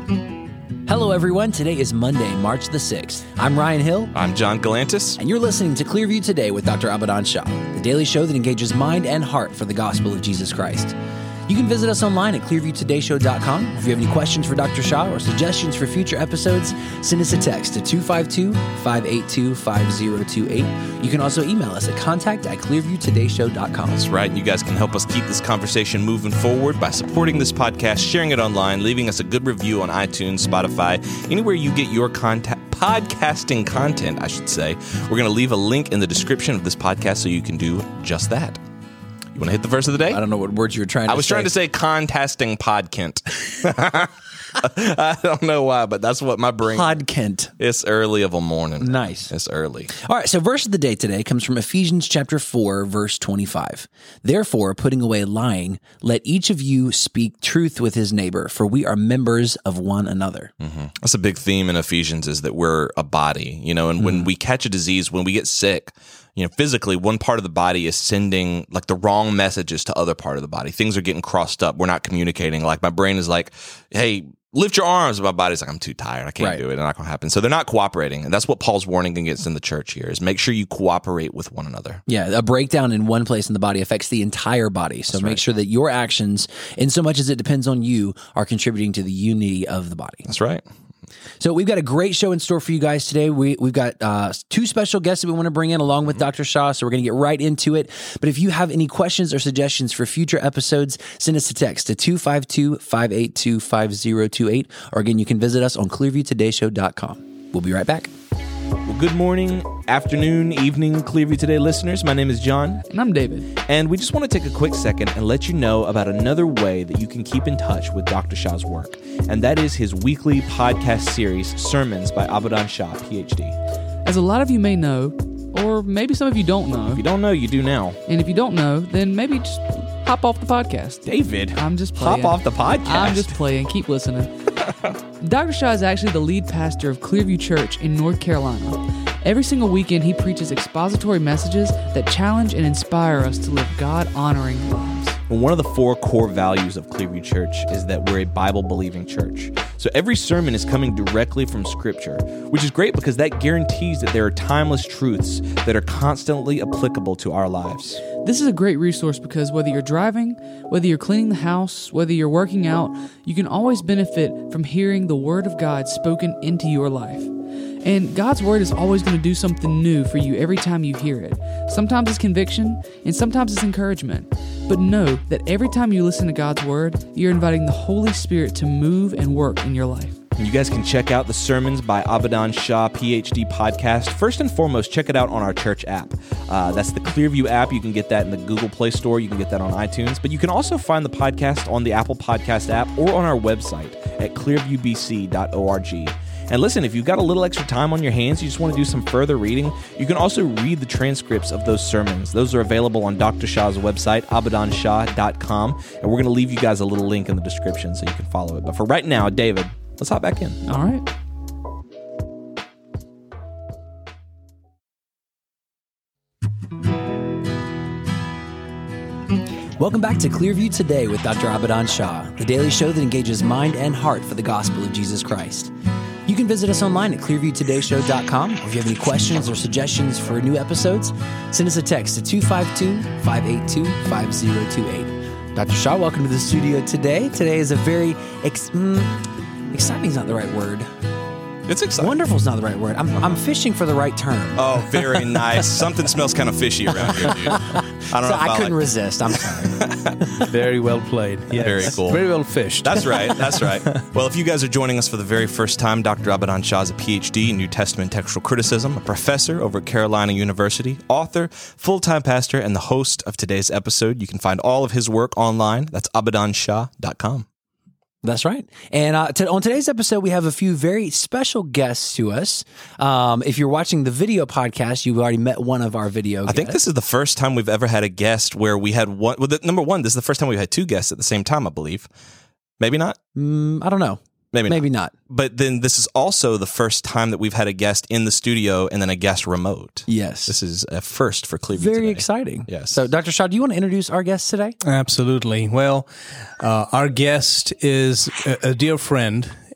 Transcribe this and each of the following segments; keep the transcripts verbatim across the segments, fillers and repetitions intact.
Hello, everyone. Today is Monday, March the sixth. I'm Ryan Hill. I'm John Galantis. And you're listening to Clearview Today with Doctor Abadan Shah, the daily show that engages mind and heart for the gospel of Jesus Christ. You can visit us online at clearview today show dot com. If you have any questions for Doctor Shah or suggestions for future episodes, send us a text to two five two, five eight two, five zero two eight. You can also email us at contact at clearview today show dot com. That's right. You guys can help us keep this conversation moving forward by supporting this podcast, sharing it online, leaving us a good review on iTunes, Spotify, anywhere you get your contact. Podcasting content, I should say. We're going to leave a link in the description of this podcast so you can do just that. You want to hit the verse of the day? I don't know what words you were trying to say. I was say. trying to say contesting podkent. I don't know why, but that's what my brain... Podkent. It's early of a morning. Nice. It's early. All right, so verse of the day today comes from Ephesians chapter four, verse twenty-five. Therefore, putting away lying, let each of you speak truth with his neighbor, for we are members of one another. Mm-hmm. That's a big theme in Ephesians, is that we're a body, you know, and mm-hmm. when we catch a disease, when we get sick, you know, physically, one part of the body is sending like the wrong messages to other part of the body. Things are getting crossed up. We're not communicating. Like my brain is like, hey, lift your arms. My body's like, I'm too tired. I can't right. do it. It's not going to happen. So they're not cooperating. And that's what Paul's warning against in the church here is make sure you cooperate with one another. Yeah, a breakdown in one place in the body affects the entire body. So That's make right. sure that your actions, in so much as it depends on you, are contributing to the unity of the body. That's right. So we've got a great show in store for you guys today. We, we've got uh, two special guests that we want to bring in along with mm-hmm. Doctor Shah, so we're going to get right into it. But if you have any questions or suggestions for future episodes, send us a text to two five two, five eight two, five zero two eight. Or again, you can visit us on clearview today show dot com. We'll be right back. Well, good morning, afternoon, evening, Clearview Today listeners. My name is John. And I'm David. And we just want to take a quick second and let you know about another way that you can keep in touch with Doctor Shah's work. And that is his weekly podcast series, Sermons by Abadan Shah, P H D. As a lot of you may know, or maybe some of you don't know. If you don't know, you do now. And if you don't know, then maybe just hop off the podcast. David, I'm just playing. Hop off the podcast. I'm just playing. Keep listening. Doctor Shah is actually the lead pastor of Clearview Church in North Carolina. Every single weekend, he preaches expository messages that challenge and inspire us to live God-honoring lives. Well, one of the four core values of Clearview Church is that we're a Bible-believing church. So every sermon is coming directly from Scripture, which is great because that guarantees that there are timeless truths that are constantly applicable to our lives. This is a great resource because whether you're driving, whether you're cleaning the house, whether you're working out, you can always benefit from hearing the Word of God spoken into your life. And God's Word is always going to do something new for you every time you hear it. Sometimes it's conviction, and sometimes it's encouragement. But know that every time you listen to God's Word, you're inviting the Holy Spirit to move and work in your life. You guys can check out the Sermons by Abadan Shah, P H D podcast. First and foremost, check it out on our church app. Uh, that's the Clearview app. You can get that in the Google Play Store. You can get that on iTunes. But you can also find the podcast on the Apple Podcast app or on our website at clearview b c dot org. And listen, if you've got a little extra time on your hands, you just want to do some further reading, you can also read the transcripts of those sermons. Those are available on Doctor Shah's website, abadan shah dot com, and we're going to leave you guys a little link in the description so you can follow it. But for right now, David, let's hop back in. All right. Welcome back to Clearview Today with Doctor Abadan Shah, the daily show that engages mind and heart for the gospel of Jesus Christ. You can visit us online at clearview today show dot com, or if you have any questions or suggestions for new episodes, send us a text to two five two, five eight two, five zero two eight. Doctor Shah, welcome to the studio today. Today is a very, ex- mm, exciting is not the right word. It's exciting. Wonderful is not the right word. I'm I'm fishing for the right term. Oh, very nice. Something smells kind of fishy around here, dude. I don't so know. If I I couldn't like... resist. I'm sorry. Very well played. Yes. Very cool. Very well fished. That's right. That's right. Well, if you guys are joining us for the very first time, Doctor Abadan Shah is a P H D in New Testament textual criticism, a professor over at Carolina University, author, full-time pastor, and the host of today's episode. You can find all of his work online. That's abadan shah dot com. That's right. And uh, to, on today's episode, we have a few very special guests to us. Um, if you're watching the video podcast, you've already met one of our video I guests. think this is the first time we've ever had a guest where we had one. Well, the, number one, this is the first time we've had two guests at the same time, I believe. Maybe not? Mm, I don't know. Maybe not. Maybe not. But then this is also the first time that we've had a guest in the studio and then a guest remote. Yes. This is a first for Clearview Very today. exciting. Yes. So, Doctor Shah, do you want to introduce our guest today? Absolutely. Well, uh, our guest is a, a dear friend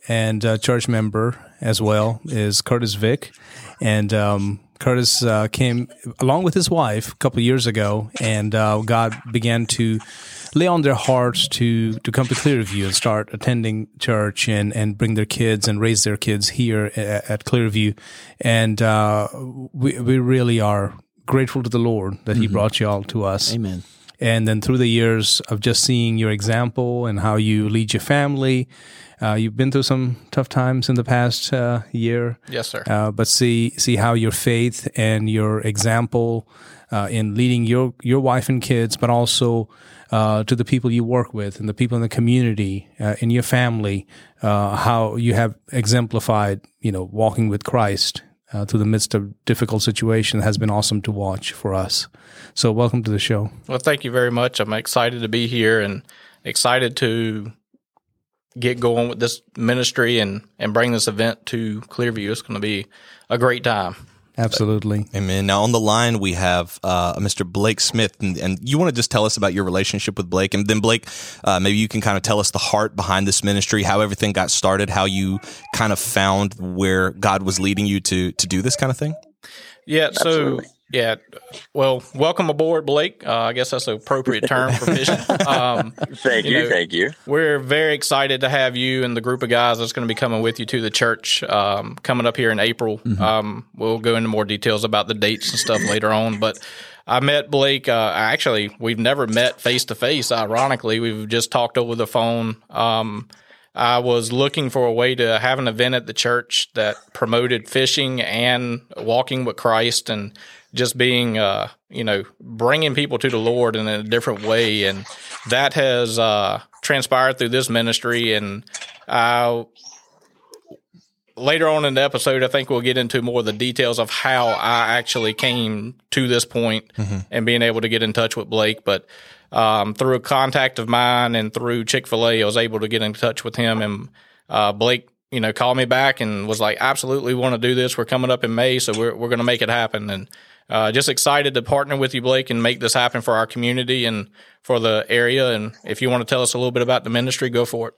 and a church member as well is Curtis Vick. And um, Curtis uh, came along with his wife a couple of years ago, and uh, God began to lay on their hearts to to come to Clearview and start attending church and, and bring their kids and raise their kids here at, at Clearview. And uh, we we really are grateful to the Lord that mm-hmm. He brought you all to us. Amen. And then through the years of just seeing your example and how you lead your family, uh, you've been through some tough times in the past uh, year. Yes, sir. Uh, but see see how your faith and your example uh, in leading your, your wife and kids, but also uh, to the people you work with and the people in the community, uh, in your family, uh, how you have exemplified, you know, walking with Christ Uh, through the midst of difficult situation has been awesome to watch for us. So welcome to the show. Well, thank you very much. I'm excited to be here and excited to get going with this ministry and, and bring this event to Clearview. It's going to be a great time. Absolutely. Amen. Now on the line we have uh, Mister Blake Smith, and, and you want to just tell us about your relationship with Blake, and then Blake, uh, maybe you can kind of tell us the heart behind this ministry, how everything got started, how you kind of found where God was leading you to to do this kind of thing. Yeah. So Absolutely. yeah. Well, welcome aboard, Blake. Uh, I guess that's an appropriate term for fishing. Um, Thank you. you know, thank you. We're very excited to have you and the group of guys that's going to be coming with you to the church um, coming up here in April. Mm-hmm. Um, we'll go into more details about the dates and stuff later on. But I met Blake. Uh, actually, we've never met face to face. Ironically, we've just talked over the phone. Um, I was looking for a way to have an event at the church that promoted fishing and walking with Christ and just being, uh, you know, bringing people to the Lord in a different way. And that has uh, transpired through this ministry. And uh, later on in the episode, I think we'll get into more of the details of how I actually came to this point mm-hmm. and being able to get in touch with Blake. But um, through a contact of mine and through Chick-fil-A, I was able to get in touch with him. And uh, Blake, you know, called me back and was like, absolutely want to do this. We're coming up in May, so we're we're going to make it happen. And uh, just excited to partner with you, Blake, and make this happen for our community and for the area. And if you want to tell us a little bit about the ministry, go for it.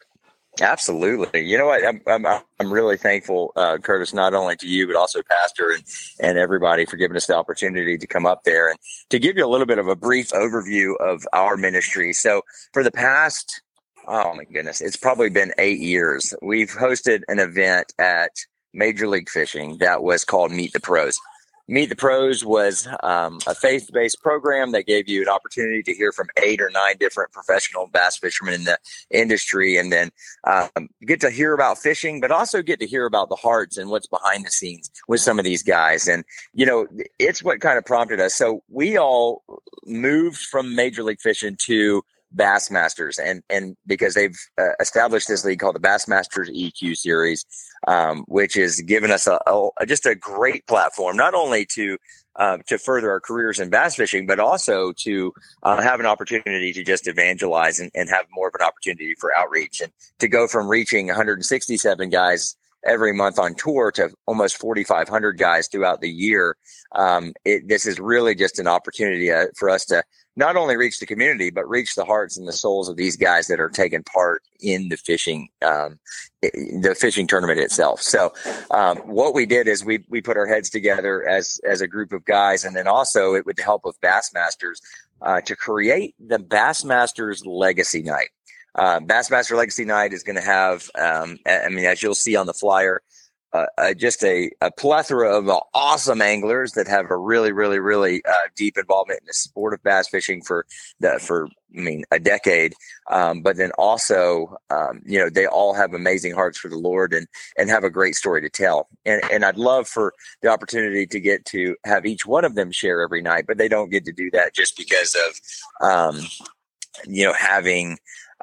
Absolutely. You know what? I'm I'm, I'm really thankful, uh, Curtis, not only to you, but also Pastor and, and everybody for giving us the opportunity to come up there and to give you a little bit of a brief overview of our ministry. So for the past, oh my goodness, it's probably been eight years. We've hosted an event at Major League Fishing that was called Meet the Pros. Meet the Pros was um, a faith-based program that gave you an opportunity to hear from eight or nine different professional bass fishermen in the industry, and then um, get to hear about fishing, but also get to hear about the hearts and what's behind the scenes with some of these guys. And, you know, it's what kind of prompted us. So we all moved from Major League Fishing to Bassmasters, and and because they've uh, established this league called the Bassmasters E Q Series, um, which has given us a, a just a great platform, not only to uh, to further our careers in bass fishing, but also to uh, have an opportunity to just evangelize and, and have more of an opportunity for outreach, and to go from reaching one hundred sixty-seven guys every month on tour to almost forty-five hundred guys throughout the year. Um, it, this is really just an opportunity uh, for us to not only reach the community, but reach the hearts and the souls of these guys that are taking part in the fishing, um, the fishing tournament itself. So, um, what we did is we, we put our heads together as, as a group of guys. And then also it with the help of Bassmasters, uh, to create the Bassmasters Legacy Night. Uh, Bassmaster Legacy Night is going to have, um, I mean, as you'll see on the flyer, Uh, uh, just a, a plethora of uh, awesome anglers that have a really, really, really uh, deep involvement in the sport of bass fishing for the, for, I mean, a decade. Um, but then also, um, you know, they all have amazing hearts for the Lord and, and have a great story to tell. And, and I'd love for the opportunity to get to have each one of them share every night, but they don't get to do that just because of, um, you know, having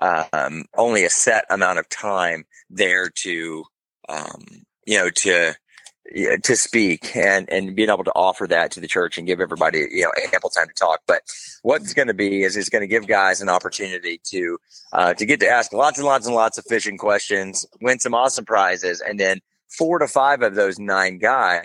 um, only a set amount of time there to, um, you know, to, to speak and, and being able to offer that to the church and give everybody, you know, ample time to talk. But what it's going to be is it's going to give guys an opportunity to, uh, to get to ask lots and lots and lots of fishing questions, win some awesome prizes. And then four to five of those nine guys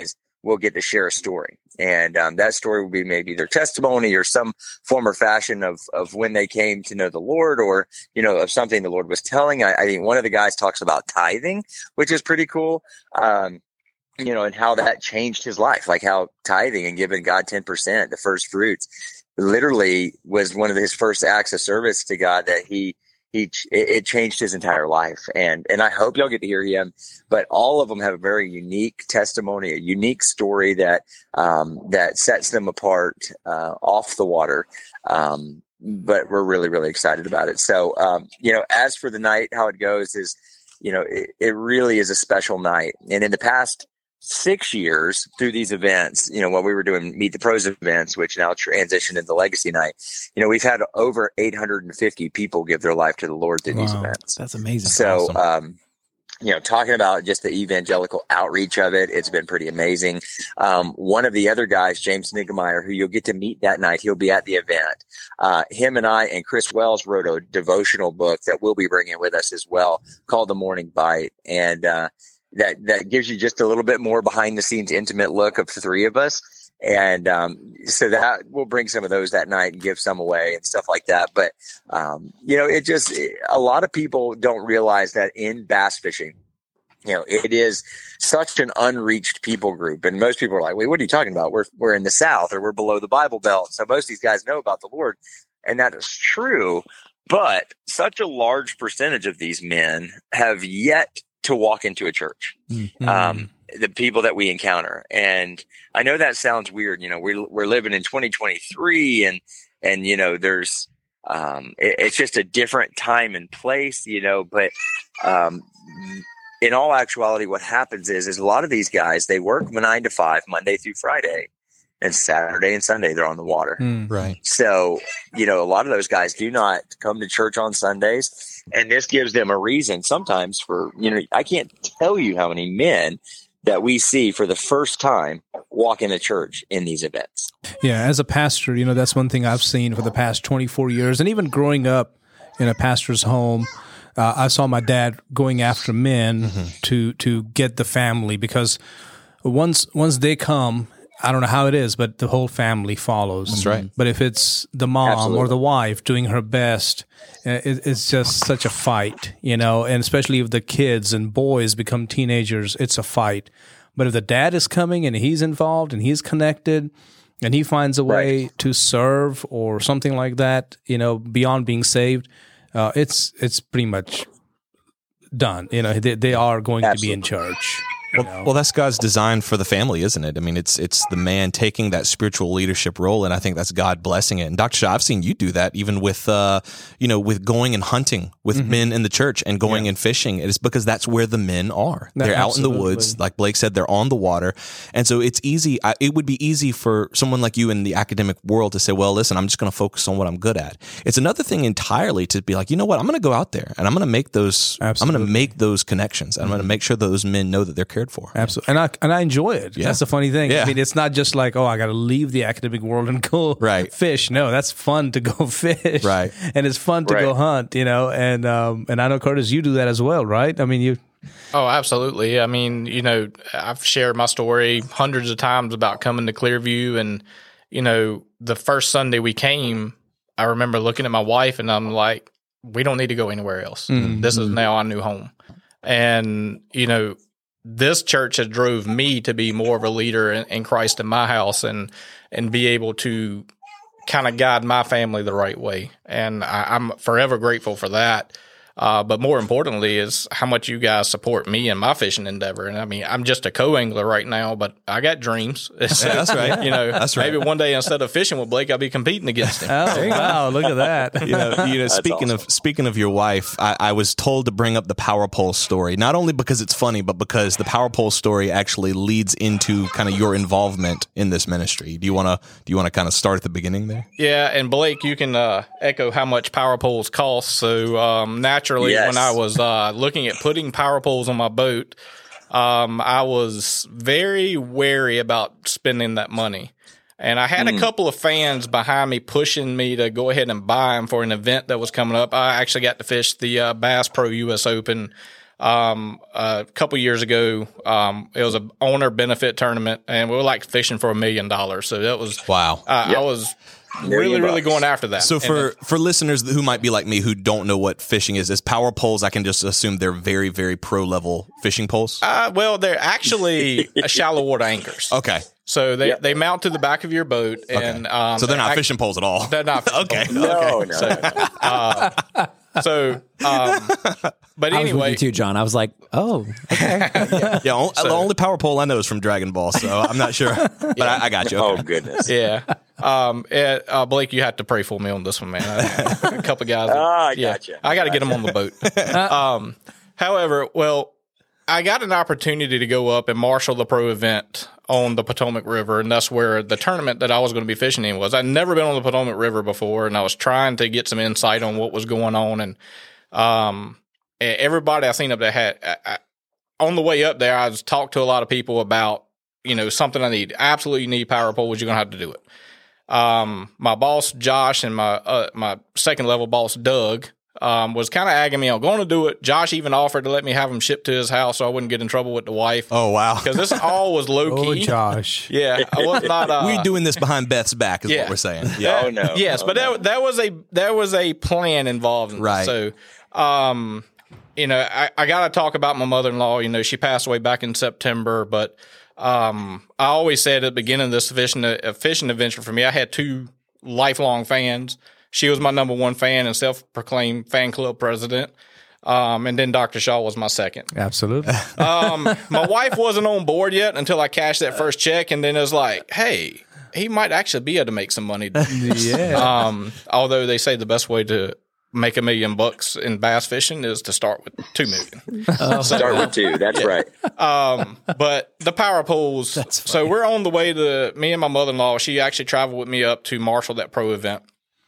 will get to share a story. And um, that story will be maybe their testimony or some form or fashion of of when they came to know the Lord, or, you know, of something the Lord was telling. I, I think one of the guys talks about tithing, which is pretty cool, um, you know, and how that changed his life, like how tithing and giving God ten percent, the first fruits, literally was one of his first acts of service to God that he He, it changed his entire life. And, and I hope y'all get to hear him, but all of them have a very unique testimony, a unique story that, um, that sets them apart, uh, off the water. Um, but we're really, really excited about it. So, um, you know, as for the night, how it goes is, you know, it, it really is a special night. And in the past six years through these events, you know, when we were doing Meet the Pros events, which now transitioned into Legacy Night, you know, we've had over eight hundred fifty people give their life to the Lord through wow, these events. That's amazing. So, awesome. um, you know, talking about just the evangelical outreach of it, it's been pretty amazing. Um, one of the other guys, James Niggemeyer, who you'll get to meet that night, he'll be at the event. Uh, him and I and Chris Wells wrote a devotional book that we'll be bringing with us as well, called The Morning Bite. And, uh, that, that gives you just a little bit more behind the scenes, intimate look of the three of us. And, um, so that we'll bring some of those that night and give some away and stuff like that. But, um, you know, it just, it, a lot of people don't realize that in bass fishing, you know, it is such an unreached people group. And most people are like, wait, what are you talking about? We're, we're in the South, or we're below the Bible Belt. So most of these guys know about the Lord, and that is true. But such a large percentage of these men have yet to walk into a church. Mm-hmm. Um, the people that we encounter. And I know that sounds weird. You know, we're, we're living in twenty twenty-three, and, and, you know, there's, um, it, it's just a different time and place, you know, but, um, in all actuality, what happens is, is a lot of these guys, they work nine to five, Monday through Friday, and Saturday and Sunday, they're on the water. Mm, right. So, you know, a lot of those guys do not come to church on Sundays. And this gives them a reason sometimes for, you know, I can't tell you how many men that we see for the first time walk into church in these events. Yeah, as a pastor, you know, that's one thing I've seen for the past twenty-four years. And even growing up in a pastor's home, uh, I saw my dad going after men mm-hmm. to to get the family, because once once they come, I don't know how it is, but the whole family follows. That's right. But if it's the mom Absolutely. or the wife doing her best, it, it's just such a fight, you know, and especially if the kids and boys become teenagers, it's a fight. But if the dad is coming and he's involved and he's connected and he finds a way right. to serve or something like that, you know, beyond being saved, uh, it's it's pretty much done. You know, they, they are going Absolutely. to be in church. Well, well, that's God's design for the family, isn't it? I mean, it's it's the man taking that spiritual leadership role, and I think that's God blessing it. And Doctor Shaw, I've seen you do that even with, uh, you know, with going and hunting with mm-hmm. men in the church and going yeah. and fishing. It is because that's where the men are. No, they're absolutely. out in the woods, like Blake said. They're on the water, and so it's easy. I, it would be easy for someone like you in the academic world to say, "Well, listen, I'm just going to focus on what I'm good at." It's another thing entirely to be like, you know what, I'm going to go out there and I'm going to make those. Absolutely. I'm going to make those connections. I'm mm-hmm. going to make sure those men know that they're cared for. Absolutely. And I and I enjoy it. Yeah. That's the funny thing. Yeah. I mean, it's not just like, oh, I got to leave the academic world and go right. fish. No, that's fun to go fish. Right. And it's fun to right. go hunt, you know. And um, and I know, Curtis, you do that as well, right? I mean, you. Oh, absolutely. I mean, you know, I've shared my story hundreds of times about coming to Clearview. And, you know, the first Sunday we came, I remember looking at my wife and I'm like, we don't need to go anywhere else. Mm-hmm. This is now our new home. And, you know, this church has drove me to be more of a leader in, in Christ in my house and and be able to kind of guide my family the right way. And I, I'm forever grateful for that. Uh, but more importantly is how much you guys support me in my fishing endeavor. And I mean, I'm just a co-angler right now, but I got dreams. Yeah, that's right. You know, that's right. Maybe one day instead of fishing with Blake, I'll be competing against him. Oh, wow. Look at that. You know, you know speaking awesome. of speaking of your wife, I, I was told to bring up the power pole story, not only because it's funny, but because the power pole story actually leads into kind of your involvement in this ministry. Do you want to do you want to kind of start at the beginning there? Yeah, and Blake, you can uh, echo how much power poles cost. So um, naturally, Yes. when I was uh, looking at putting power poles on my boat, um, I was very wary about spending that money. And I had mm. a couple of fans behind me pushing me to go ahead and buy them for an event that was coming up. I actually got to fish the uh, Bass Pro U S Open um, a couple years ago. Um, it was a owner benefit tournament, and we were like fishing for a million dollars. So that was Wow. Uh, Yep. I was really, really bucks. going after that. So And for, it- for listeners who might be like me who don't know what fishing is, is power poles, I can just assume they're very, very pro level fishing poles. uh, well, they're actually a shallow water anchors. Okay. So they, Yep. they mount to the back of your boat, and um, So they're not act- fishing poles at all. They're not fishing Okay. poles. No, no, So, uh, so um, but I was with anyway, you too, John. I was like, oh, Yeah, on- the only power pole I know is from Dragon Ball, so I'm not sure. But I, I got you. Oh Okay. goodness. yeah. Um, it, uh, Blake, you have to pray for me on this one, man. I, a couple guys. Ah, I yeah, gotcha. I got to get them on the boat. um, however, well, I got an opportunity to go up and marshal the pro event on the Potomac River, and that's where the tournament that I was going to be fishing in was. I'd never been on the Potomac River before, and I was trying to get some insight on what was going on. And um, e- everybody I seen up there had I, I, on the way up there, I was talked to a lot of people about, you know, something I need. Absolutely need power poles. You're going to have to do it. Um, my boss Josh and my uh, my second level boss Doug um, was kind of agging me on going to do it. Josh even offered to let me have him shipped to his house so I wouldn't get in trouble with the wife. Oh, wow. Because this all was low Oh, key. Josh. Yeah, I was not. Uh, We're doing this behind Beth's back is yeah. what we're saying. Yeah. Oh no. Yes, Oh, but no. that that was a there was a plan involved in this. Right. So, um, you know, I, I got to talk about my mother in law. You know, she passed away back in September, but um, I always said at the beginning of this fishing uh, fishing adventure for me, I had two lifelong fans. She was my number one fan and self-proclaimed fan club president. Um, and then Doctor Shaw was my second. Absolutely. Um, my wife wasn't on board yet until I cashed that first check, and then it was like, hey, he might actually be able to make some money. Yeah. Um, although they say the best way to make a million bucks in bass fishing is to start with two million. Start with two. That's right. Um, but the power poles. So we're on the way to me and my mother-in-law. She actually traveled with me up to marshal that pro event,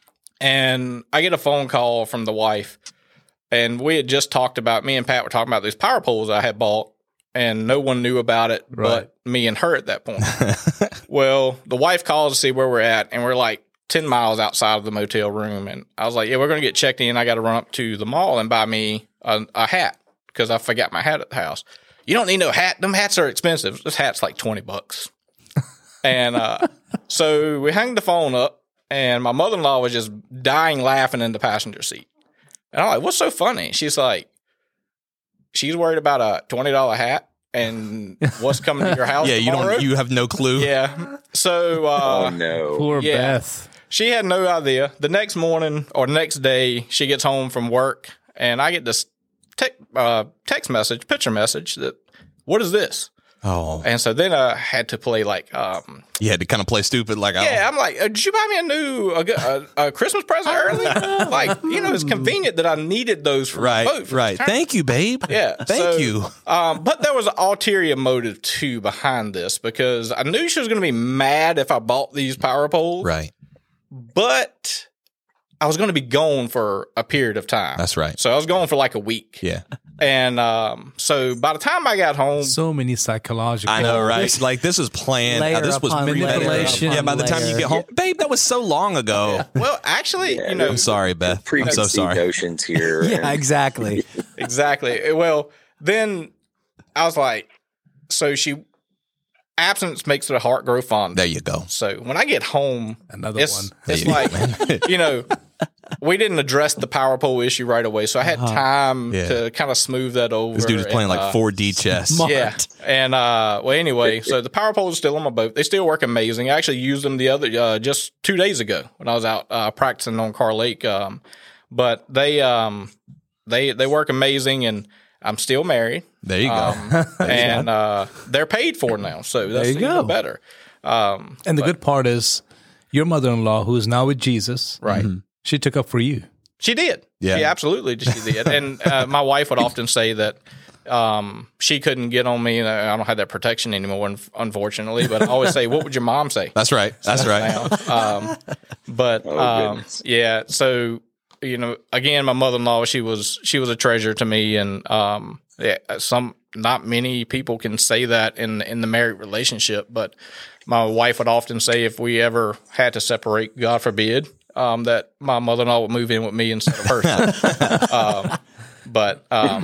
and I get a phone call from the wife, and we had just talked about. Me and Pat were talking about these power poles I had bought, and no one knew about it but me and her at that point. Well, the wife calls to see where we're at, and we're like ten miles outside of the motel room. And I was like, yeah, we're going to get checked in. I got to run up to the mall and buy me a, a hat because I forgot my hat at the house. You don't need no hat. Them hats are expensive. This hat's like twenty bucks. And uh, so we hung the phone up, and my mother-in-law was just dying laughing in the passenger seat. And I'm like, what's so funny? She's like, she's worried about a twenty dollar hat and what's coming to your house Yeah, you tomorrow. don't. You have no clue. Yeah. So uh, Oh no. Poor yeah. Beth. she had no idea. The next morning or the next day, she gets home from work, and I get this te- uh, text message, picture message that, what is this? Oh, And so then I had to play like, um, you had to kind of play stupid, like, yeah, I'm like, uh, did you buy me a new a, a, a Christmas present early? Like, you know, it's convenient that I needed those for oh. right, my boat. for right. the Thank you, babe. Yeah, thank so, you. Um, but there was an ulterior motive too behind this because I knew she was going to be mad if I bought these power poles. Right, But I was going to be gone for a period of time. that's right. So I was gone for like a week. Yeah, And um, so by the time I got home, So many psychological. I know, right? Like this is planned. Layer Uh, this was upon layer manipulation. upon Yeah, by the time you layer. get home, babe, that was so long ago. well, actually, you know, I'm sorry, Beth. I'm so Preconceived sorry. notions here. Yeah, and- exactly. exactly. Well, then I was like, so she, absence makes the heart grow fond. There you go. So when I get home, Another it's, one. it's There like, you know, we didn't address the power pole issue right away. So I had time Yeah. to kind of smooth that over. This dude is playing and, like uh, four D chess. Yeah. And, uh, well, anyway, so the power poles are still on my boat. They still work amazing. I actually used them the other, uh, just two days ago when I was out, uh, practicing on Carr Lake. Um, but they, um, they, they work amazing, and I'm still married. There you go. Um, and, uh, they're paid for now. So that's you even go. better. Um, And the good part is, your mother-in-law, who is now with Jesus, right. she took up for you. She did. Yeah. She absolutely she did. And uh, my wife would often say that um, she couldn't get on me. And I don't have that protection anymore, un- unfortunately. But I always say, what would your mom say? That's right. That's right. Um, but Oh, um, goodness. yeah, so you know, again, my mother-in-law, she was she was a treasure to me, and um, yeah, some not many people can say that in in the married relationship. But my wife would often say, if we ever had to separate, God forbid, um, that my mother-in-law would move in with me instead of her. um, but um,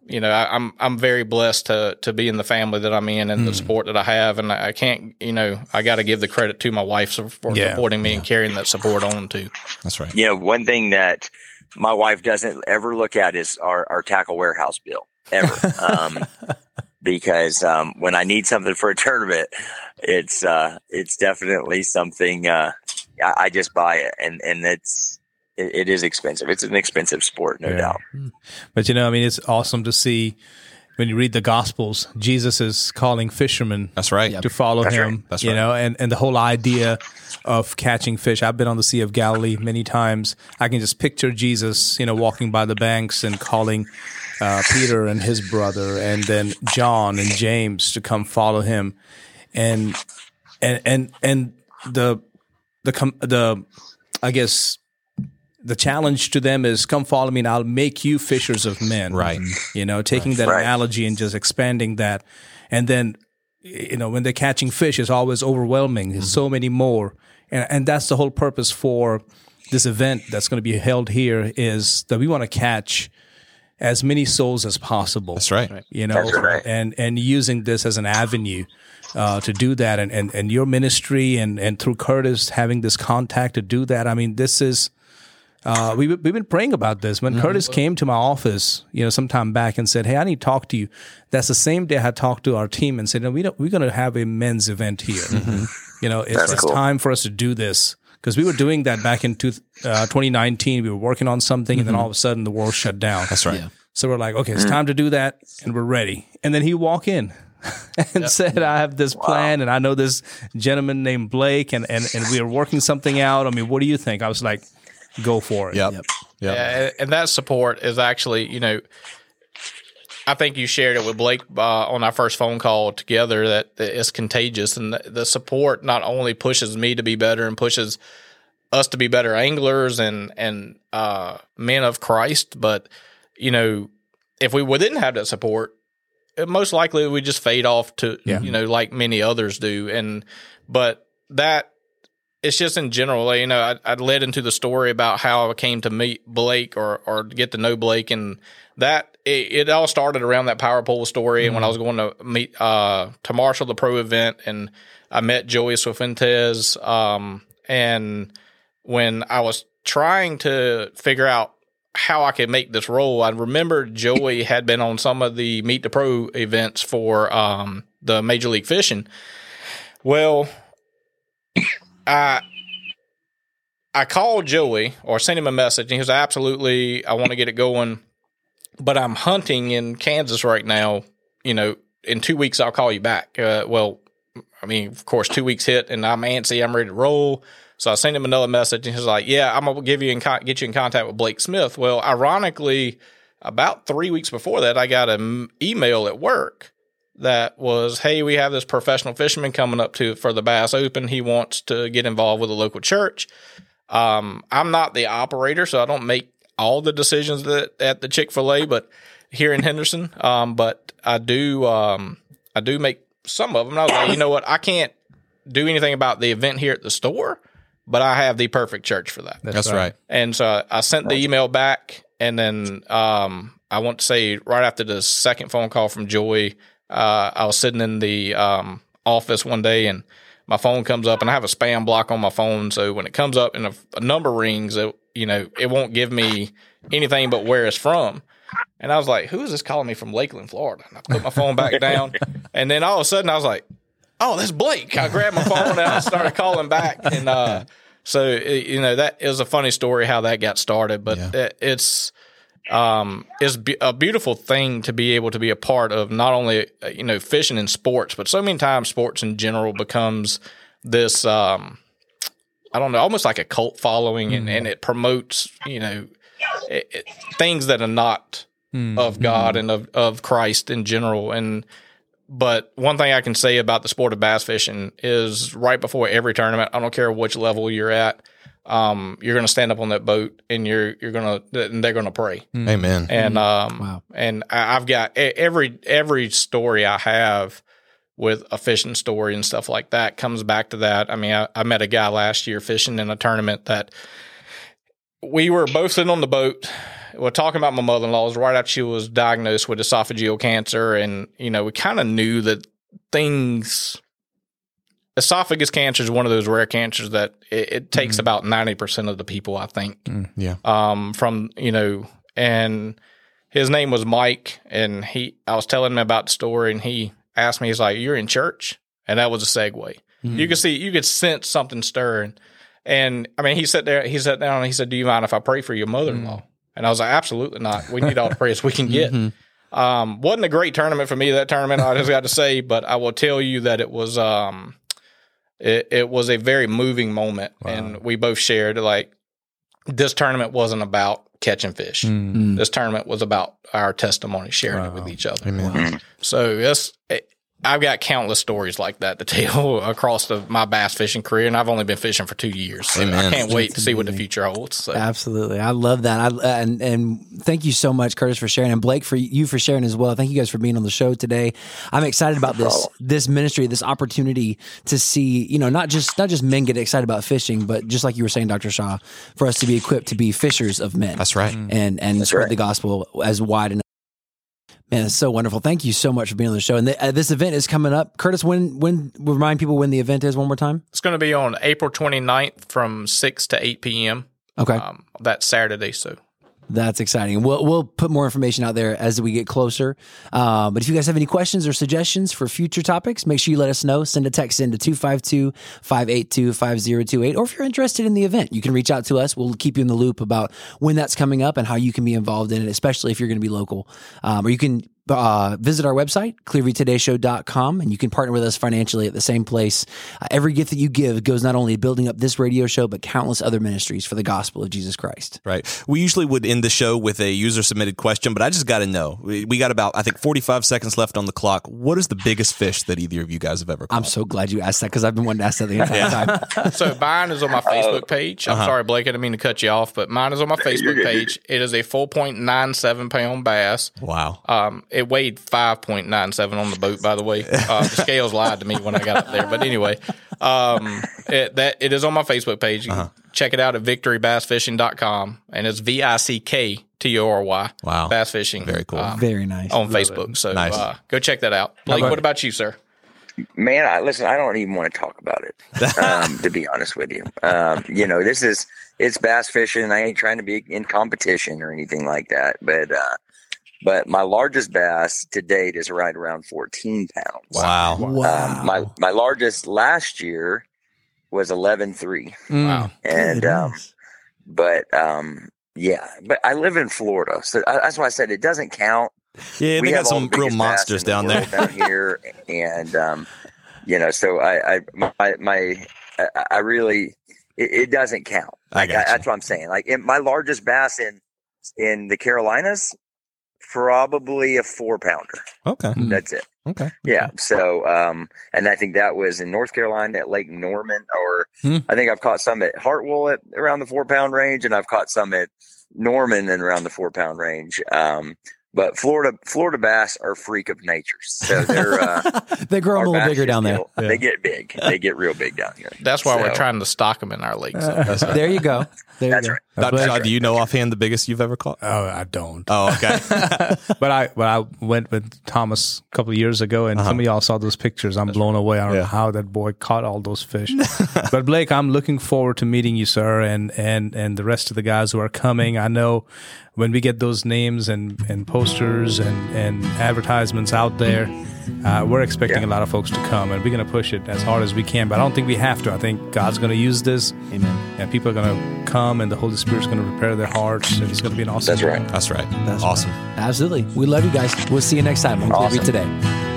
you know, I, I'm I'm very blessed to to be in the family that I'm in and mm. the support that I have, and I can't, you know, I got to give the credit to my wife for yeah. supporting me yeah. and carrying that support on too. That's right. You know, one thing that my wife doesn't ever look at is our, our tackle warehouse bill ever, um, because um, when I need something for a tournament, it's uh, it's definitely something uh, I, I just buy it, and and it's. It is expensive. It's an expensive sport, no yeah. doubt. But, you know, I mean, it's awesome to see when you read the Gospels, Jesus is calling fishermen That's right. to follow That's him, right. That's you right. know, and, and the whole idea of catching fish. I've been on the Sea of Galilee many times. I can just picture Jesus, you know, walking by the banks and calling uh, Peter and his brother and then John and James to come follow him. And, and, and, and the, the, the, I guess, the challenge to them is come follow me and I'll make you fishers of men. Right. You know, taking right. that right. analogy and just expanding that. And then, you know, when they're catching fish, it's always overwhelming. There's mm-hmm. so many more. And, and that's the whole purpose for this event that's going to be held here is that we want to catch as many souls as possible. That's right. You know, That's right. and, and using this as an avenue uh, to do that. And, and, and your ministry and, and through Curtis having this contact to do that. I mean, this is, Uh, we, we've been praying about this. When mm-hmm. Curtis came to my office, you know, some time back and said, hey, I need to talk to you. That's the same day I talked to our team and said, no, we don't, we're going to have a men's event here. Mm-hmm. You know, it's, it's cool. time for us to do this. Because we were doing that back in two, uh, twenty nineteen. We were working on something mm-hmm. and then all of a sudden the world shut down. That's right. Yeah. So we're like, okay, it's time to do that and we're ready. And then he walked in and yep. said, I have this plan wow. and I know this gentleman named Blake and, and, and we are working something out. I mean, what do you think? I was like, go for it. Yep. Yep. Yep. Yeah, and that support is actually, you know, I think you shared it with Blake uh, on our first phone call together that, that it's contagious. And the, the support not only pushes me to be better and pushes us to be better anglers and, and uh, men of Christ, but, you know, if we didn't have that support, it most likely we just fade off to, yeah. you know, like many others do. And, but that, it's just in general, you know, I, I led into the story about how I came to meet Blake or, or get to know Blake, and that it, it all started around that power pole story. Mm-hmm. And when I was going to meet uh, to marshal the pro event, and I met Joey Swifuentes, um, and when I was trying to figure out how I could make this role, I remember Joey had been on some of the Meet the Pro events for um, the Major League Fishing. Well, I I called Joey or sent him a message, and he was absolutely, I want to get it going, but I'm hunting in Kansas right now. You know, in two weeks I'll call you back. Uh, well, I mean, of course, two weeks hit, and I'm antsy. I'm ready to roll. So I sent him another message, and he was like, "Yeah, I'm gonna give you in con- get you in contact with Blake Smith." Well, ironically, about three weeks before that, I got an email at work that was, hey, we have this professional fisherman coming up to for the Bass Open. He wants to get involved with a local church. Um, I'm not the operator, so I don't make all the decisions that, at the Chick-fil-A, but here in Henderson. Um, but I do, um, I do make some of them. And I was like, you know what? I can't do anything about the event here at the store, but I have the perfect church for that. That's, That's right. right. And so I sent the email back, and then um, I want to say right after the second phone call from Joey, Uh, I was sitting in the um, office one day, and my phone comes up, and I have a spam block on my phone. So when it comes up and a, a number rings, it, you know, it won't give me anything but where it's from. And I was like, who is this calling me from Lakeland, Florida? And I put my phone back down, and then all of a sudden I was like, oh, that's Blake. I grabbed my phone and I started calling back. And uh, so, it, you know, that is a funny story how that got started, but yeah. it, it's, Um, it's a beautiful thing to be able to be a part of, not only, you know, fishing and sports, but so many times sports in general becomes this, um, I don't know, almost like a cult following, and, and it promotes, you know, it, it, things that are not mm. of God mm. and of, of Christ in general. And, but one thing I can say about the sport of bass fishing is right before every tournament, I don't care which level you're at, Um, you're going to stand up on that boat, and you're you're going to and they're going to pray. Amen. And um, wow. and I've got every every story I have with a fishing story and stuff like that comes back to that. I mean, I, I met a guy last year fishing in a tournament that we were both sitting on the boat. well, talking about my mother-in-law, it was right after she was diagnosed with esophageal cancer. And, you know, we kind of knew that things, esophagus cancer is one of those rare cancers that it, it takes mm-hmm. about ninety percent of the people, I think. Mm, yeah. Um, from, you know, and his name was Mike. And he, I was telling him about the story, and he asked me, he's like, "You're in church?" And that was a segue. Mm-hmm. You could see, you could sense something stirring. And I mean, he sat there, he sat down and he said, "Do you mind if I pray for your mother-in-law?" Mm-hmm. And I was like, "Absolutely not. We need all the prayers we can get." Mm-hmm. Um, wasn't a great tournament for me, that tournament, I just got to say, but I will tell you that it was, um, it, it was a very moving moment. Wow. And we both shared, like, this tournament wasn't about catching fish. Mm-hmm. This tournament was about our testimony, sharing wow. it with each other. Amen. So it's, it, I've got countless stories like that to tell across the, my bass fishing career, and I've only been fishing for two years. So Amen. I can't wait That's to see amazing. What the future holds. So. Absolutely, I love that. I, and and thank you so much, Curtis, for sharing, and Blake for you for sharing as well. Thank you guys for being on the show today. I'm excited about this this ministry, this opportunity to see, you know, not just not just men get excited about fishing, but just like you were saying, Doctor Shaw, for us to be equipped to be fishers of men. That's right, and and That's spread right. the gospel as wide and. Man, it's so wonderful. Thank you so much for being on the show. And the, uh, this event is coming up. Curtis, when when remind people when the event is one more time? It's going to be on April twenty-ninth from six to eight p.m. Okay. Um, that's Saturday, so. That's exciting. We'll we'll put more information out there as we get closer. Uh, but if you guys have any questions or suggestions for future topics, make sure you let us know. Send a text in to two five two, five eight two, five zero two eight. Or if you're interested in the event, you can reach out to us. We'll keep you in the loop about when that's coming up and how you can be involved in it, especially if you're going to be local. Um, or you can uh, visit our website, clearview today show dot com, and you can partner with us financially at the same place. Uh, every gift that you give goes not only building up this radio show, but countless other ministries for the gospel of Jesus Christ. Right. We usually would end the show with a user submitted question, but I just got to know. We, we got about, I think, forty-five seconds left on the clock. What is the biggest fish that either of you guys have ever caught? I'm so glad you asked that because I've been wanting to ask that the entire Yeah. time. So mine is on my Facebook page. I'm Uh-huh. sorry, Blake, I didn't mean to cut you off, but mine is on my Facebook page. It is a four point nine seven pound bass. Wow. Um, it weighed five point nine seven on the boat, by the way. Uh, the scales lied to me when I got up there. But anyway, um, it, that it is on my Facebook page. You Uh-huh. can check it out at victory bass fishing dot com, and it's V I C K T O R Y. Wow. Bass Fishing. Very cool. um, Very nice. on Facebook. So Nice. uh, go check that out. Blake, what about you, sir? Man, I, listen, I don't even want to talk about it, um, to be honest with you. Um, you know, this is, it's bass fishing. I ain't trying to be in competition or anything like that. But, uh, but my largest bass to date is right around fourteen pounds. Wow. Wow. Um, my, my largest last year was eleven three. Wow. And, um, but, um, yeah, but I live in Florida. So I, that's why I said it doesn't count. Yeah, We they got have all some the real biggest bass monsters in the down there. world down here, and um, you know, so I, I my, my, I, I really, it, it doesn't count. I Like, got you. that's what I'm saying. Like in, my largest bass in in the Carolinas, probably a four pounder. Okay. That's it. Okay. Yeah. So, um, and I think that was in North Carolina at Lake Norman, or Hmm. I think I've caught some at Hartwell at around the four pound range, and I've caught some at Norman and around the four pound range. Um, but Florida, Florida bass are a freak of nature. So they're, uh, They grow a our little bass bigger down there. deal, They get big. They get real big down here. That's why we're So- trying to stock them in our league. So. There you go. There That's you go. right. Doctor Blake- Shaw, do you know offhand the biggest you've ever caught? Oh, I don't. Oh, okay. But I but I went with Thomas a couple of years ago, and some of y'all saw those pictures. I'm blown away. I don't Yeah. know how that boy caught all those fish. But Blake, I'm looking forward to meeting you, sir, and and and the rest of the guys who are coming. I know when we get those names and and posters and and advertisements out there, uh, we're expecting Yeah. a lot of folks to come, and we're going to push it as hard as we can. But I don't think we have to. I think God's going to use this, Amen. and people are going to come, and the Holy Spirit's going to prepare their hearts, and it's going to be an awesome. That's right. moment. That's right. That's awesome. Absolutely. We love you guys. We'll see you next time on Clearview Awesome. Today.